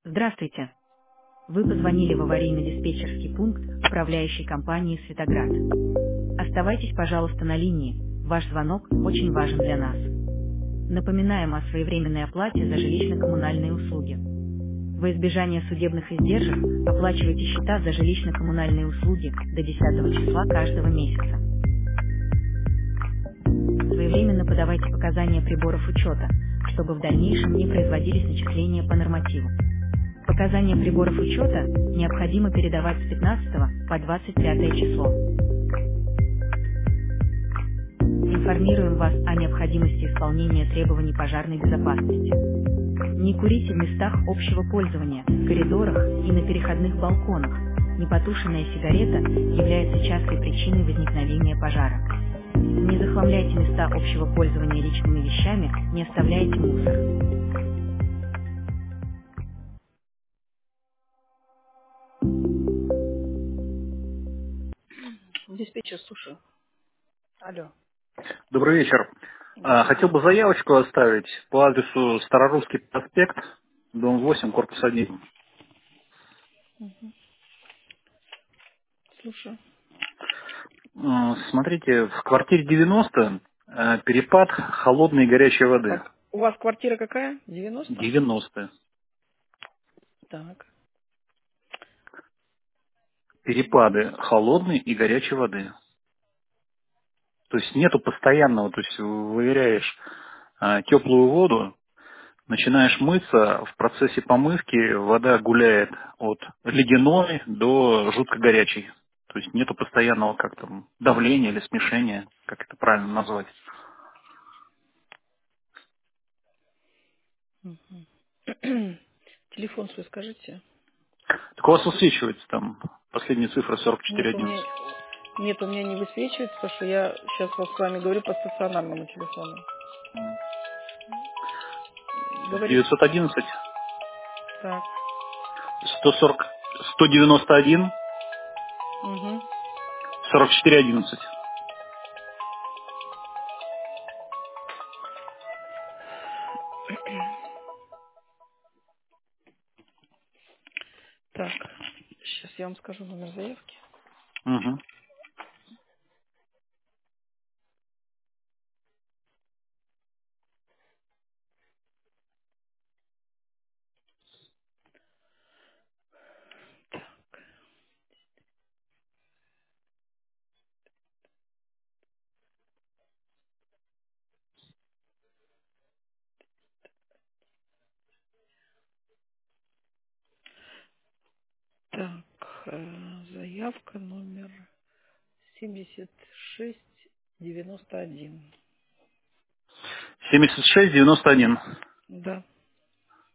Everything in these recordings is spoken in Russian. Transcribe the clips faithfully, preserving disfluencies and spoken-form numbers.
Здравствуйте. Вы позвонили в аварийно-диспетчерский пункт управляющей компании «Светоград». Оставайтесь, пожалуйста, на линии. Ваш звонок очень важен для нас. Напоминаем о своевременной оплате за жилищно-коммунальные услуги. Во избежание судебных издержек оплачивайте счета за жилищно-коммунальные услуги до десятого числа каждого месяца. Своевременно подавайте показания приборов учета, чтобы в дальнейшем не производились начисления по нормативу. Показания приборов учета необходимо передавать с пятнадцатого по двадцать пятое число. Информируем вас о необходимости исполнения требований пожарной безопасности. Не курите в местах общего пользования, коридорах и на переходных балконах. Непотушенная сигарета является частой причиной возникновения пожара. Не захламляйте места общего пользования личными вещами, не оставляйте мусор. Диспетчер, слушаю. Алло. Добрый вечер. А, Добрый Хотел день. бы заявочку оставить по адресу Старорусский проспект, дом восемь, корпус один. Слушаю. М, Смотрите, в квартире девяносто э, перепад холодной и горячей воды. Так, у вас квартира какая? девяносто? девяносто. Так. Перепады холодной и горячей воды. То есть нету постоянного, то есть выверяешь э, теплую воду, начинаешь мыться, в процессе помывки вода гуляет от ледяной до жутко горячей. То есть нету постоянного как там давления или смешения, как это правильно назвать. Мгм. Телефон свой скажите. Так у вас высвечивается там последняя цифра сорок четыре Нет, у меня одиннадцать. нет, у меня не высвечивается, потому что я сейчас вот с вами говорю по стационарному телефону. Говорите. девятьсот одиннадцать Так. сто сорок сто девяносто один Угу. сорок четыре одиннадцать. Так. Сейчас я вам скажу номер заявки. Угу. Так, э, заявка номер семьдесят шесть девяносто один. семьдесят шесть девяносто один. Да.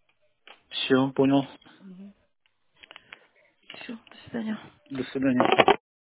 Все, понял. Все, до свидания. До свидания.